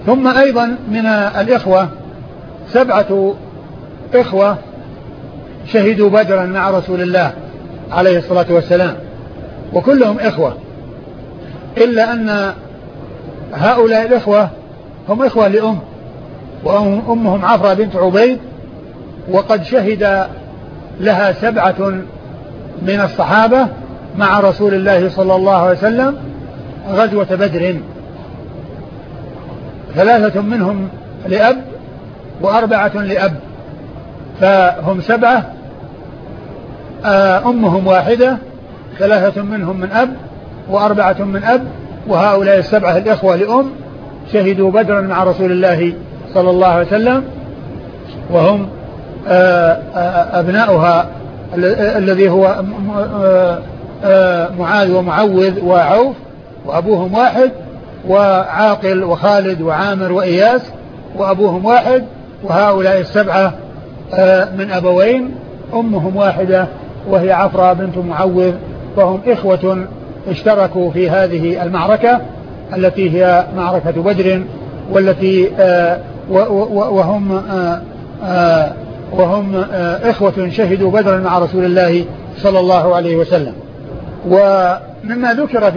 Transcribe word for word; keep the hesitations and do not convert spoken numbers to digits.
ثم أيضا من الإخوة سبعة إخوة شهدوا بدرا مع رسول الله عليه الصلاة والسلام، وكلهم إخوة، إلا أن هؤلاء الإخوة هم إخوة لأم، وأمهم عفرة بنت عبيد، وقد شهد لها سبعة من الصحابة مع رسول الله صلى الله عليه وسلم غزوة بدر، ثلاثة منهم لأب وأربعة لأب، فهم سبعة، أمهم واحدة، ثلاثة منهم من أب وأربعة من أب، وهؤلاء السبعة الإخوة لأم شهدوا بدرا مع رسول الله صلى الله عليه وسلم، وهم أبناؤها الذي هو معاذ ومعوذ وعوف، وأبوهم واحد، وعاقل وخالد وعامر وإياس وأبوهم واحد، وهؤلاء السبعة من أبوين أمهم واحدة وهي عفرة بنت معوذ، فهم إخوة اشتركوا في هذه المعركة التي هي معركة بدر، والتي وهم وهم إخوة شهدوا بدرا مع رسول الله صلى الله عليه وسلم. ومما ذكر في